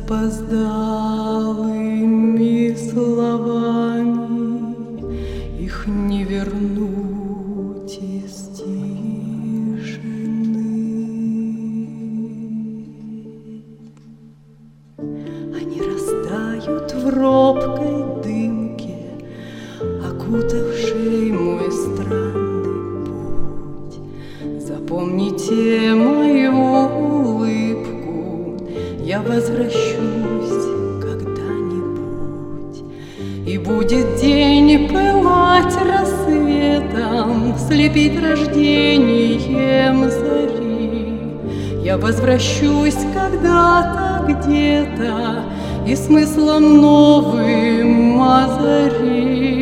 запоздалыми словами их не вернуть из тишины. Они растают в робкой дымке, окутавшей мой странный путь. Запомните мою улыбку, я возвращусь когда-нибудь, и будет день пылать рассветом, слепить рождением зари. Я возвращусь когда-то, где-то, и смыслом новым озарить.